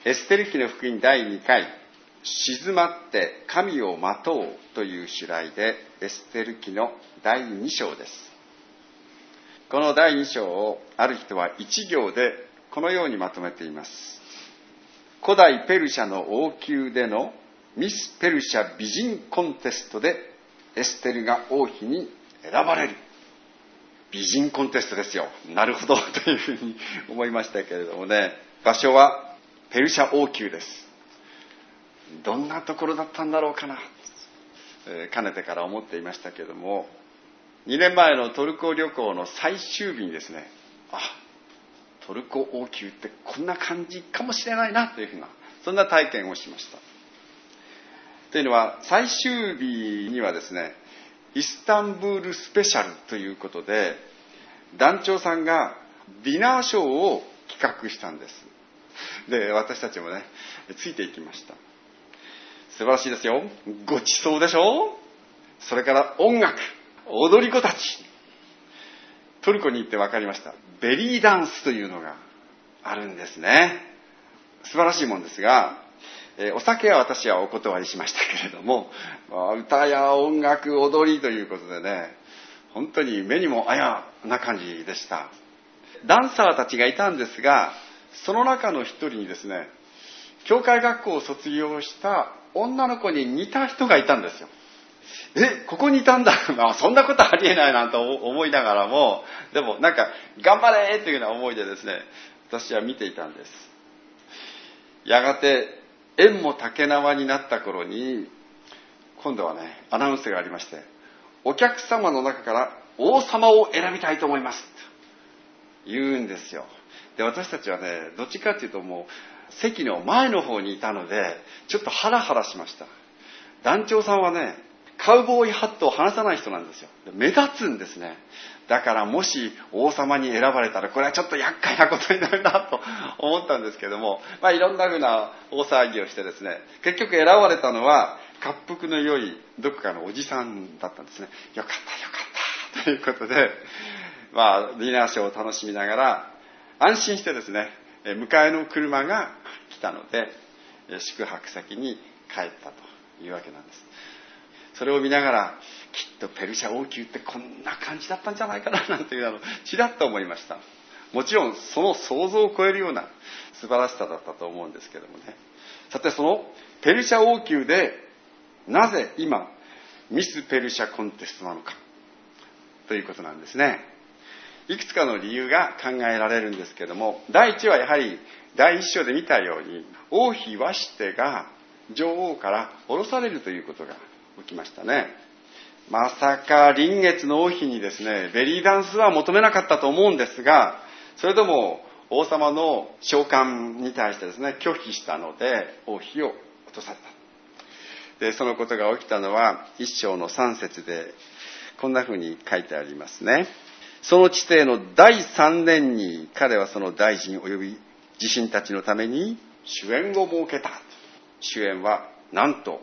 エステル記の福音第2回、静まって神を待とうという主題で、エステル記の第2章です。この第2章をある人は1行でこのようにまとめています。古代ペルシャの王宮でのミス・ペルシャ美人コンテストでエステルが王妃に選ばれる。美人コンテストですよ。なるほどというふうに思いましたけれどもね、場所はペルシャ王宮です。どんなところだったんだろうかな、かねてから思っていましたけれども、2年前のトルコ旅行の最終日にですね、トルコ王宮ってこんな感じかもしれないなというふうな、そんな体験をしました。というのは、最終日にはですね、イスタンブールスペシャルということで、団長さんがディナーショーを企画したんです。で、私たちもね、ついていきました。素晴らしいですよ。ごちそうでしょ。それから音楽、踊り子たち。トルコに行って分かりました。ベリーダンスというのがあるんですね。素晴らしいもんですが、お酒は私はお断りしましたけれども、歌や音楽、踊りということでね、本当に目にもあやな感じでした。ダンサーたちがいたんですが、その中の一人にですね、教会学校を卒業した女の子に似た人がいたんですよ。ここにいたんだ。そんなことありえないなと思いながらも、でもなんか頑張れというような思いでですね、私は見ていたんです。やがて縁も竹縄になった頃に、今度はね、アナウンスがありまして、お客様の中から王様を選びたいと思いますと言うんですよ。で、私たちはね、どっちかっていうともう席の前の方にいたので、ちょっとハラハラしました。団長さんはね、カウボーイハットを離さない人なんですよ。目立つんですね。だからもし王様に選ばれたら、これはちょっと厄介なことになるなと思ったんですけども、いろんなふうな大騒ぎをしてですね、結局選ばれたのは恰幅の良いどこかのおじさんだったんですね。よかったということで、ディナーショーを楽しみながら安心してですね、迎えの車が来たので宿泊先に帰ったというわけなんです。それを見ながら、きっとペルシャ王宮ってこんな感じだったんじゃないかななんていうのをちらっと思いました。もちろんその想像を超えるような素晴らしさだったと思うんですけどもね。さて、そのペルシャ王宮でなぜ今ミスペルシャコンテストなのかということなんですね。いくつかの理由が考えられるんですけども、第一はやはり第一章で見たように、王妃ワシテが女王から降ろされるということが起きましたね。まさか臨月の王妃にですね、ベリーダンスは求めなかったと思うんですが、それでも王様の召喚に対してですね、拒否したので王妃を落とされた。で、そのことが起きたのは一章の3節でこんなふうに書いてありますね。その治世の第3年に彼はその大臣及び自身たちのために主宴を設けた。主宴はなんと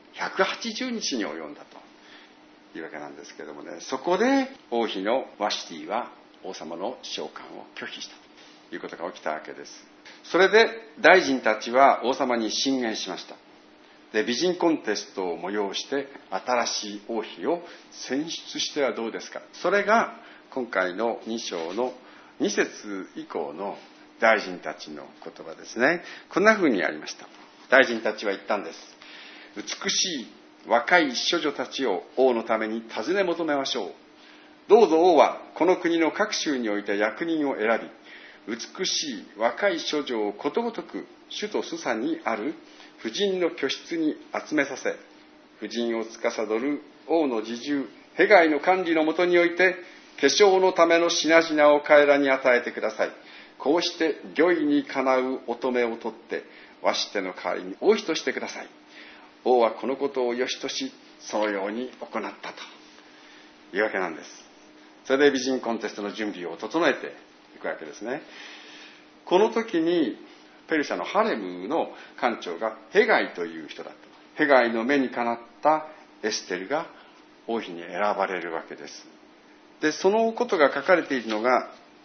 180日に及んだというわけなんですけれどもね、そこで王妃のワシティは王様の召喚を拒否したということが起きたわけです。それで大臣たちは王様に進言しました。で、美人コンテストを催して新しい王妃を選出してはどうですか。それが今回の2章の2節以降の大臣たちの言葉ですね。こんな風にありました。大臣たちは言ったんです。美しい若い処女たちを王のために尋ね求めましょう。どうぞ王はこの国の各州において役人を選び、美しい若い処女をことごとく首都スサにある婦人の居室に集めさせ、婦人を司る王の侍従ヘガイの管理のもとにおいて、化粧のための品々を彼らに与えてください。こうして御意にかなう乙女を取ってワシテの代わりに王妃としてください。王はこのことを良しとし、そのように行ったというわけなんです。それで美人コンテストの準備を整えていくわけですね。この時にペルシャのハレムの官長がヘガイという人だった。ヘガイの目にかなったエステルが王妃に選ばれるわけです。で、そのことが書かれているのが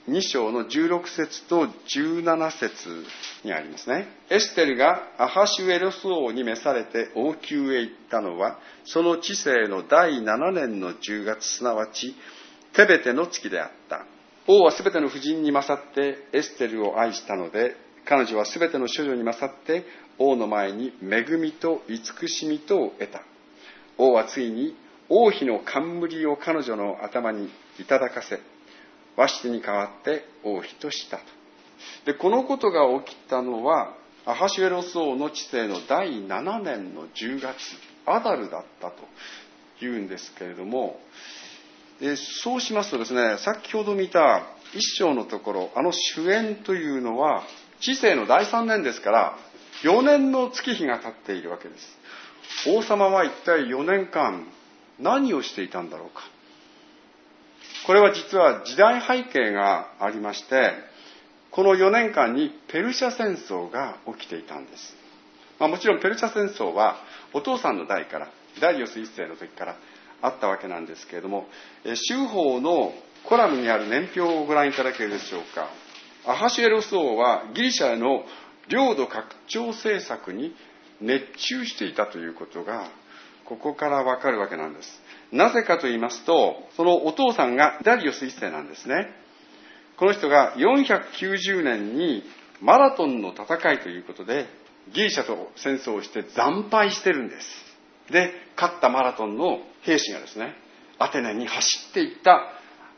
2章の16節と17節にありますね。エステルがアハシュエロス王に召されて王宮へ行ったのは、その治世の第7年の10月、すなわちテベテの月であった。王はすべての婦人に勝ってエステルを愛したので、彼女はすべての処女に勝って王の前に恵みと慈しみとを得た。王はついに王妃の冠を彼女の頭にいただかせ、ワシテに代わって王妃としたと。で、このことが起きたのはアハシュエロス王の治世の第7年の10月、アダルだったというんですけれども、そうしますとですね、先ほど見た一章のところ、主演というのは治世の第3年ですから、4年の月日が経っているわけです。王様は一体4年間何をしていたんだろうか。これは実は時代背景がありまして、この4年間にペルシャ戦争が起きていたんです。もちろんペルシャ戦争はお父さんの代から、ダリオス一世の時からあったわけなんですけれども、州法のコラムにある年表をご覧いただけるでしょうか。アハシュエロス王はギリシャの領土拡張政策に熱中していたということがここからわかるわけなんです。なぜかと言いますと、そのお父さんがダリオス一世なんですね。この人が490年にマラトンの戦いということでギリシャと戦争をして惨敗してるんです。で、勝ったマラトンの兵士がですね、アテネに走っていった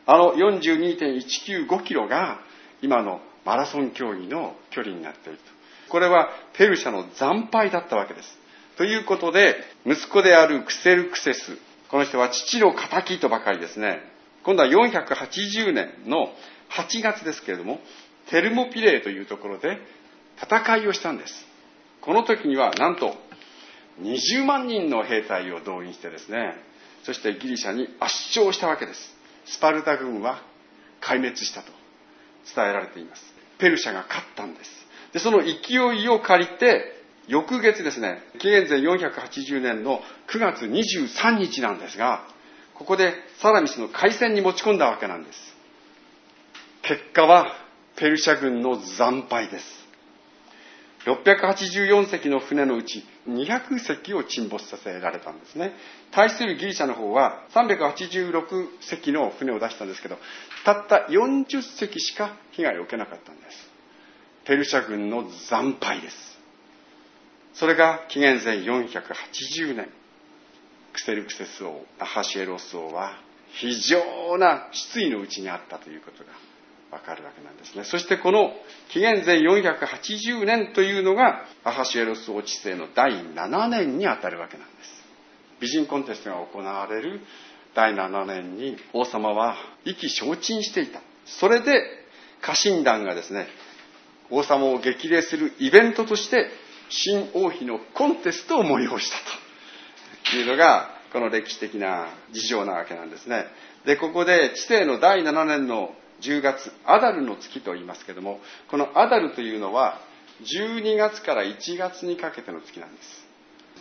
42.195 キロが今のマラソン競技の距離になっていると。これはペルシャの惨敗だったわけです。ということで、息子であるクセルクセス、この人は父の仇とばかりですね、今度は480年の8月ですけれども、テルモピレーというところで戦いをしたんです。この時にはなんと20万人の兵隊を動員してですね、そしてギリシャに圧勝したわけです。スパルタ軍は壊滅したと伝えられています。ペルシャが勝ったんです。で、その勢いを借りて、翌月ですね、紀元前480年の9月23日なんですが、ここでサラミスの海戦に持ち込んだわけなんです。結果はペルシャ軍の惨敗です。684隻の船のうち200隻を沈没させられたんですね。対するギリシャの方は386隻の船を出したんですけど、たった40隻しか被害を受けなかったんです。ペルシャ軍の惨敗です。それが紀元前480年、クセルクセス王、アハシュエロス王は非常な失意のうちにあったということがわかるわけなんですね。そしてこの紀元前480年というのがアハシュエロス王治世の第7年にあたるわけなんです。美人コンテストが行われる第7年に王様は意気消沈していた。それで家臣団がですね、王様を激励するイベントとして新王妃のコンテストを催したというのがこの歴史的な事情なわけなんですね。で、ここで治世の第7年の10月、アダルの月と言いますけれども、このアダルというのは12月から1月にかけての月なんです。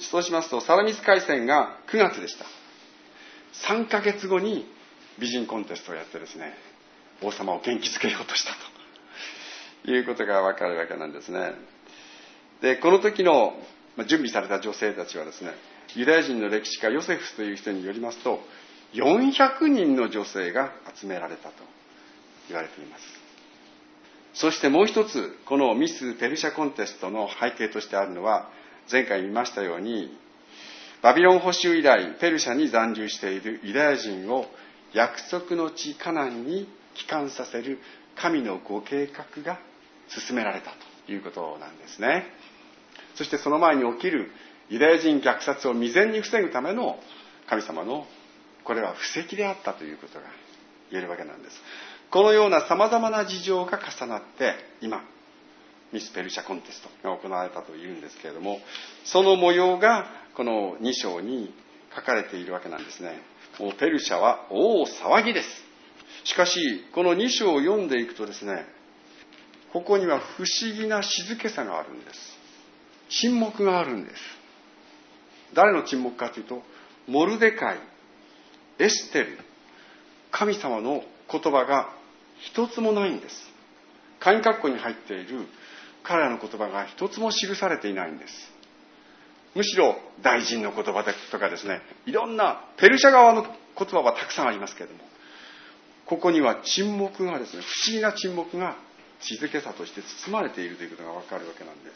そうしますとサラミス海戦が9月でした。3ヶ月後に美人コンテストをやってですね、王様を元気づけようとしたということがわかるわけなんですね。で、この時の準備された女性たちはですね、ユダヤ人の歴史家ヨセフスという人によりますと、400人の女性が集められたと言われています。そしてもう一つ、このミス・ペルシャコンテストの背景としてあるのは、前回見ましたように、バビロン捕囚以来ペルシャに残留しているユダヤ人を約束の地カナンに帰還させる神のご計画が進められたということなんですね。そしてその前に起きるユダヤ人虐殺を未然に防ぐための神様のこれは布石であったということが言えるわけなんです。このような様々な事情が重なって今ミス・ペルシャコンテストが行われたというんですけれども、その模様がこの2章に書かれているわけなんですね。もうペルシャは大騒ぎです。しかしこの2章を読んでいくとですね、ここには不思議な静けさがあるんです。沈黙があるんです。誰の沈黙かというと、モルデカイ、エステル、神様の言葉が一つもないんです。鍵括弧に入っている彼らの言葉が一つも記されていないんです。むしろ大臣の言葉とかですね、いろんなペルシャ側の言葉はたくさんありますけれども、ここには沈黙がですね、不思議な沈黙が静けさとして包まれているということがわかるわけなんです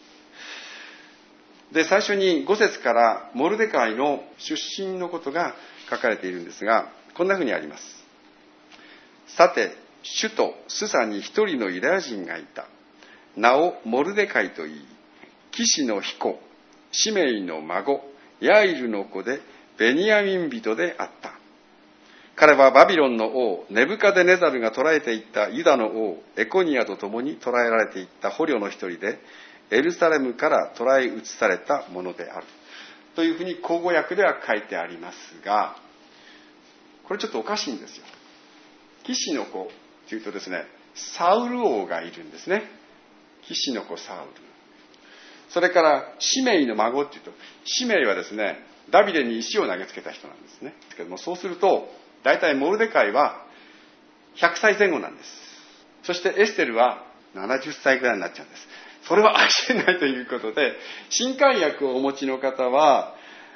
。で、最初に5節からモルデカイの出身のことが書かれているんですが、こんなふうにあります。さて、首都スサに一人のユダヤ人がいた。名をモルデカイといい、騎士の彦、シメイの孫、ヤイルの子でベニヤミン人であった。彼はバビロンの王ネブカデネザルが捕らえていったユダの王エコニアと共に捕らえられていった捕虜の一人で、エルサレムから捕らえ移されたものであるというふうに口語訳では書いてありますが、これちょっとおかしいんですよ。騎士の子というとですね、サウル王がいるんですね。騎士の子サウル。それからシメイの孫っていうと、シメイはですね、ダビデに石を投げつけた人なんですね。ですけども、そうすると大体モルデカイは100歳前後なんです。そしてエステルは70歳ぐらいになっちゃうんです。それはありえないということで、新漢訳をお持ちの方は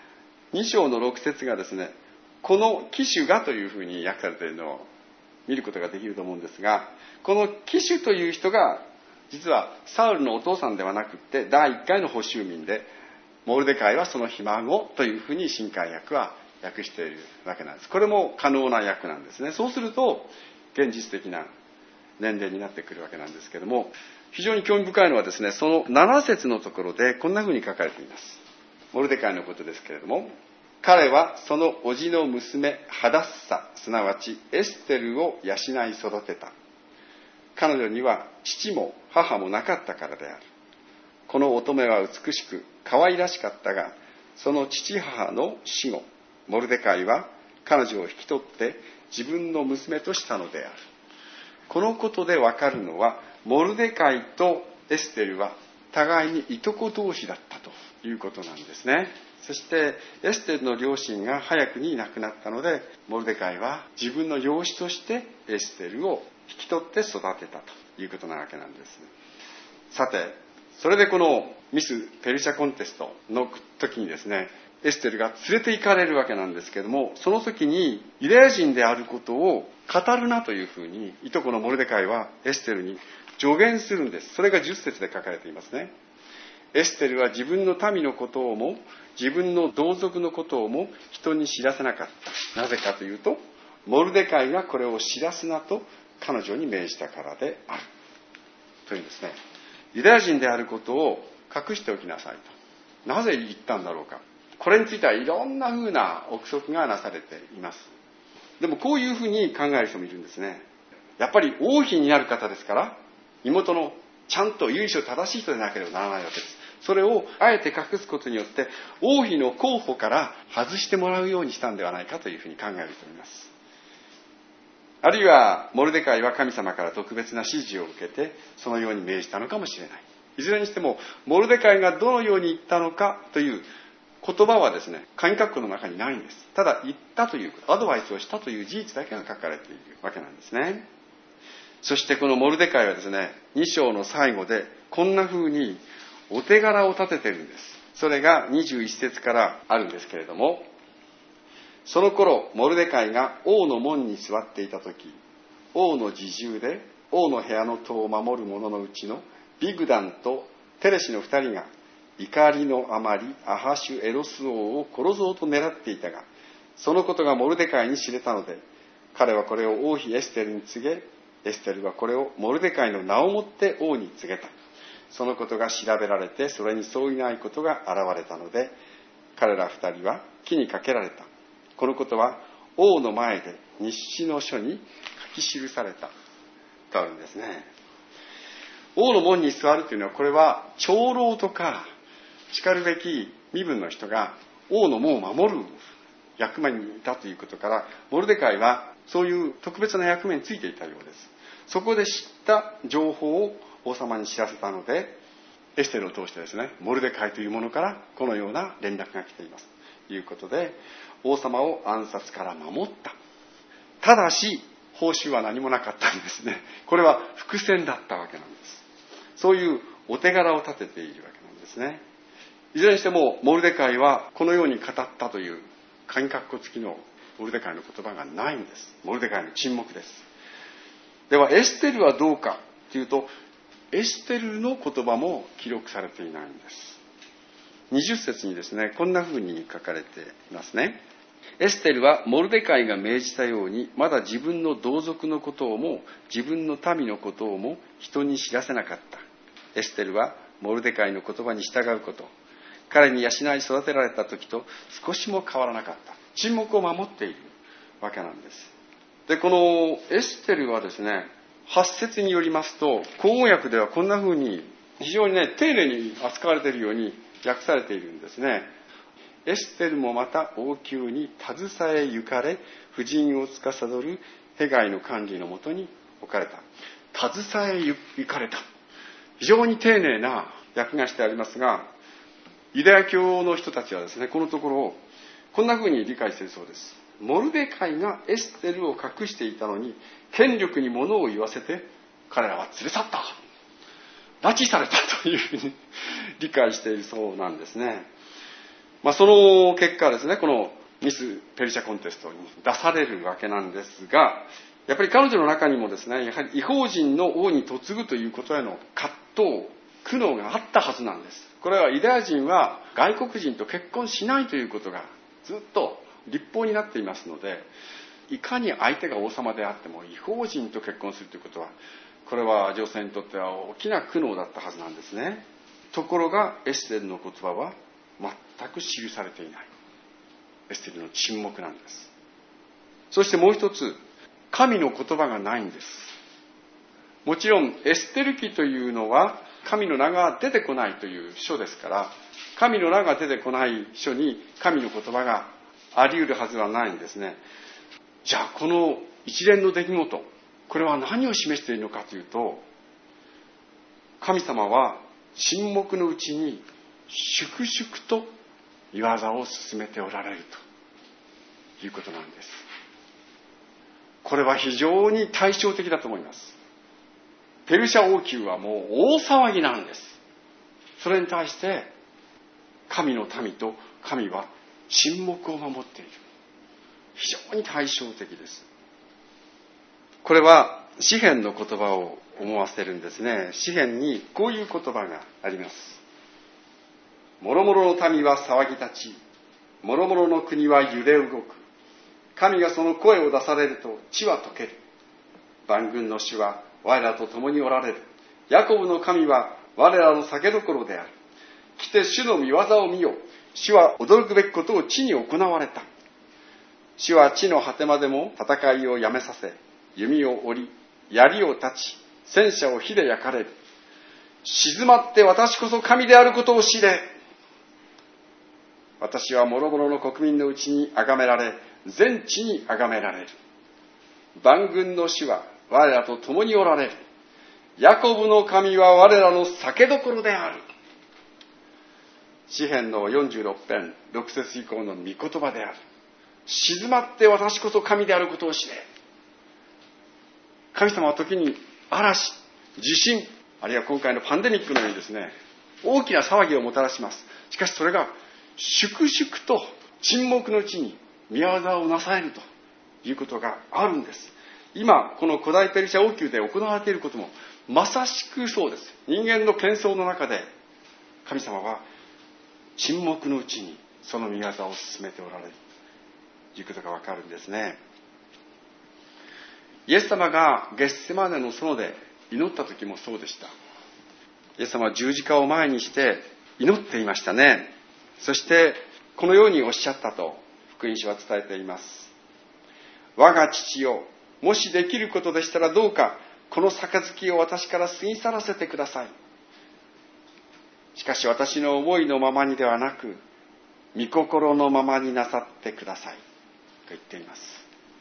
2章の6節がですね、この騎手がというふうに訳されているのを見ることができると思うんですが、この騎手という人が実はサウルのお父さんではなくて第1回の捕囚民で、モルデカイはそのひ孫というふうに新漢訳は訳しているわけなんです。これも可能な訳なんですね。そうすると現実的な年齢になってくるわけなんですけども、非常に興味深いのはですね、その7節のところでこんなふうに書かれています。モルデカイのことですけれども、彼はその叔父の娘ハダッサ、すなわちエステルを養い育てた。彼女には父も母もなかったからである。この乙女は美しく可愛らしかったが、その父母の死後、モルデカイは彼女を引き取って自分の娘としたのである。このことでわかるのは、モルデカイとエステルは互いにいとこ同士だったということなんですね。そしてエステルの両親が早くに亡くなったので、モルデカイは自分の養子としてエステルを引き取って育てたということなわけなんです。さて、それでこのミス・ペルシャコンテストの時にですね、エステルが連れて行かれるわけなんですけども、その時にユダヤ人であることを語るなというふうにいとこのモルデカイはエステルに助言するんです。それが10節で書かれていますね。エステルは自分の民のことをも自分の同族のことをも人に知らせなかった。なぜかというと、モルデカイがこれを知らすなと彼女に命じたからであるというんですね。ユダヤ人であることを隠しておきなさいと。なぜ言ったんだろうか。これについてはいろんな風な憶測がなされています。でもこういうふうに考える人もいるんですね。やっぱり王妃になる方ですから、妹のちゃんと由緒正しい人でなければならないわけです。それをあえて隠すことによって王妃の候補から外してもらうようにしたんではないかというふうに考える人もいます。あるいはモルデカイは神様から特別な指示を受けてそのように命じたのかもしれない。いずれにしてもモルデカイがどのように言ったのかという言葉はですね、鍵括弧の中にないんです。ただ言ったということ、アドバイスをしたという事実だけが書かれているわけなんですね。そしてこのモルデカイはですね、2章の最後でこんな風にお手柄を立ててるんです。それが21節からあるんですけれども、その頃モルデカイが王の門に座っていた時、王の侍従で王の部屋の戸を守る者のうちのビグダンとテレシの2人が怒りのあまりアハシュエロス王を殺そうと狙っていたが、そのことがモルデカイに知れたので、彼はこれを王妃エステルに告げ、エステルはこれをモルデカイの名をもって王に告げた。そのことが調べられて、それに相違ないことが現れたので、彼ら2人は木にかけられた。このことは王の前で日誌の書に書き記されたとあるんですね。王の門に座るというのは、これは長老とかしかるべき身分の人が王の門を守る役目にいたということから、モルデカイはそういう特別な役目についていたようです。そこで知った情報を王様に知らせたので、エステルを通してですね、モルデカイというものからこのような連絡が来ていますということで、王様を暗殺から守った。ただし報酬は何もなかったんですね。これは伏線だったわけなんです。そういうお手柄を立てているわけなんですね。いずれにしてもモルデカイはこのように語ったという鍵括弧付きのモルデカイの言葉がないんです。モルデカイの沈黙です。ではエステルはどうかというと、エステルの言葉も記録されていないんです。20節にですね、こんな風に書かれていますね。エステルはモルデカイが命じたように、まだ自分の同族のことをも自分の民のことをも人に知らせなかった。エステルはモルデカイの言葉に従うこと、彼に養い育てられた時と少しも変わらなかった。沈黙を守っているわけなんです。で、このエステルはですね、8節によりますと、口語訳ではこんな風に非常にね、丁寧に扱われているように訳されているんですね。エステルもまた王宮に携えゆかれ、婦人を司るヘガイの管理のもとに置かれた。携えゆかれた。非常に丁寧な訳がしてありますが、ユダヤ教の人たちはですね、このところをこんな風に理解しているそうです。モルデカイがエステルを隠していたのに、権力に物を言わせて彼らは連れ去った。拉致されたというふうに理解しているそうなんですね。その結果ですね、このミス・ペルシャコンテストに出されるわけなんですが、やっぱり彼女の中にもですね、やはり異邦人の王に嫁ぐということへの葛藤、苦悩があったはずなんです。これはユダヤ人は外国人と結婚しないということがずっと律法になっていますので、いかに相手が王様であっても異邦人と結婚するということは、これは女性にとっては大きな苦悩だったはずなんですね。ところがエステルの言葉は全く記されていない。エステルの沈黙なんです。そしてもう一つ、神の言葉がないんです。もちろんエステル記というのは神の名が出てこないという書ですから、神の名が出てこない書に神の言葉があり得るはずはないんですね。じゃあこの一連の出来事、これは何を示しているのかというと、神様は沈黙のうちに粛々と御業を進めておられるということなんです。これは非常に対照的だと思います。ペルシャ王宮はもう大騒ぎなんです。それに対して神の民と神は沈黙を守っている。非常に対照的です。これは詩篇の言葉を思わせるんですね。詩篇にこういう言葉があります。諸々の民は騒ぎ立ち、諸々の国は揺れ動く。神がその声を出されると地は溶ける。万軍の主は我らと共におられる。ヤコブの神は我らの酒どころである。来て主の御業を見よ。主は驚くべきことを地に行われた。主は地の果てまでも戦いをやめさせ、弓を折り、槍を断ち、戦車を火で焼かれる。静まって私こそ神であることを知れ。私は諸々の国民のうちに崇められ、全地に崇められる。万軍の主は我らと共におられる。ヤコブの神は我らの酒どころである。詩編の46編6節以降の御言葉である。静まって私こそ神であることを知れ。神様は時に嵐、地震、あるいは今回のパンデミックのようにですね、大きな騒ぎをもたらします。しかしそれが粛々と沈黙のうちに御業をなされるということがあるんです。今この古代ペルシャ王宮で行われていることもまさしくそうです。人間の喧騒の中で神様は沈黙のうちにその御業を進めておられるということがわかるんですね。イエス様がゲッセマネの園で祈った時もそうでした。イエス様は十字架を前にして祈っていましたね。そしてこのようにおっしゃったと福音書は伝えています。我が父よ、もしできることでしたらどうかこの杯を私から過ぎ去らせてください。しかし私の思いのままにではなく、御心のままになさってくださいと言っています。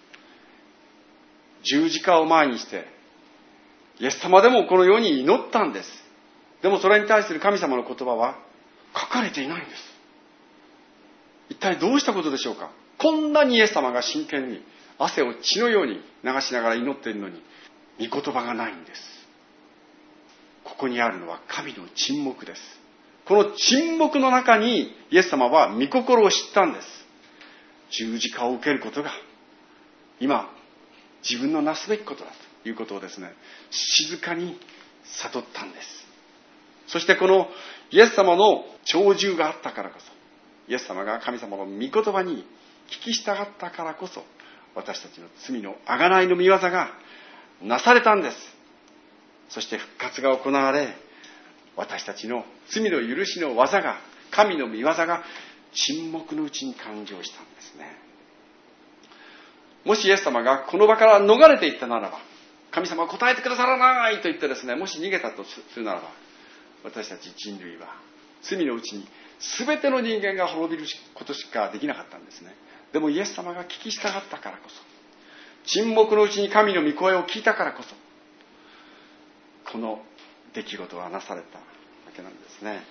十字架を前にしてイエス様でもこのように祈ったんです。でもそれに対する神様の言葉は書かれていないんです。一体どうしたことでしょうか。こんなにイエス様が真剣に汗を血のように流しながら祈っているのに、御言葉がないんです。ここにあるのは神の沈黙です。この沈黙の中にイエス様は御心を知ったんです。十字架を受けることが今自分のなすべきことだということをですね、静かに悟ったんです。そしてこのイエス様の長寿があったからこそ、イエス様が神様の御言葉に聞き従ったからこそ、私たちの罪の贖いの御業がなされたんです。そして復活が行われ、私たちの罪の許しの技が、神の御業が沈黙のうちに誕生したんですね。もしイエス様がこの場から逃れていったならば、神様は答えてくださらないと言ってですね、もし逃げたとするならば、私たち人類は罪のうちに全ての人間が滅びることしかできなかったんですね。でもイエス様が聞き従ったからこそ、沈黙のうちに神の御声を聞いたからこそ、この出来事はなされたわけなんですね。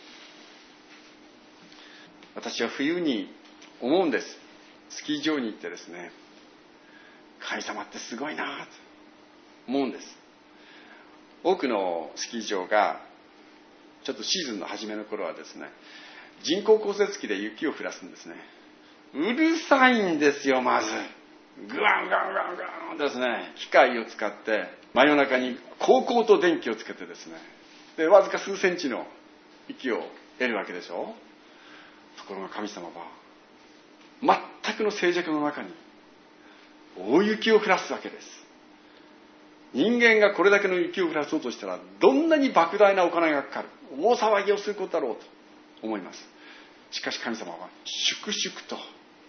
私は冬に思うんです。スキー場に行ってですね、神様ってすごいなと思うんです。多くのスキー場がちょっとシーズンの初めの頃はですね、人工降雪機で雪を降らすんですね。うるさいんですよ。まずグワングワングワングワンですね、機械を使って真夜中にこうこうと電気をつけてですね、でわずか数センチの息を得るわけでしょ。ところが神様は全くの静寂の中に大雪を降らすわけです。人間がこれだけの雪を降らそうとしたら、どんなに莫大なお金がかかる、大騒ぎをすることだろうと思います。しかし神様は粛々と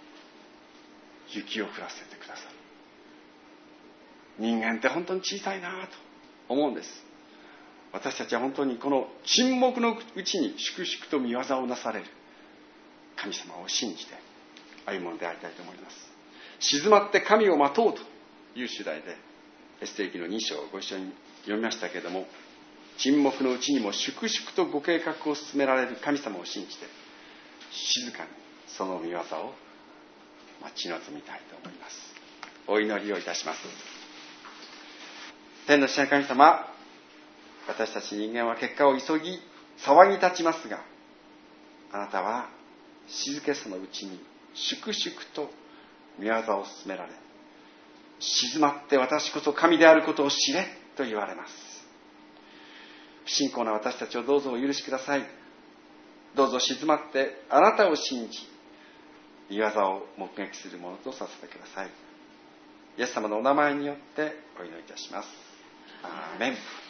雪を降らせてくださる。人間って本当に小さいなと思うんです。私たちは本当にこの沈黙のうちに粛々と御業をなされる神様を信じて歩むのでありたいと思います。静まって神を待とうという主題でエステル記の2章をご一緒に読みましたけれども、沈黙のうちにも粛々とご計画を進められる神様を信じて、静かにその御業を待ち望みたいと思います。お祈りをいたします。天の父なる神様、私たち人間は結果を急ぎ騒ぎ立ちますが、あなたは静けさのうちに粛々と御業を進められ、静まって私こそ神であることを知れと言われます。不信仰な私たちをどうぞお許しください。どうぞ静まってあなたを信じ、御業を目撃するものとさせてください。イエス様のお名前によってお祈りいたします。アーメン。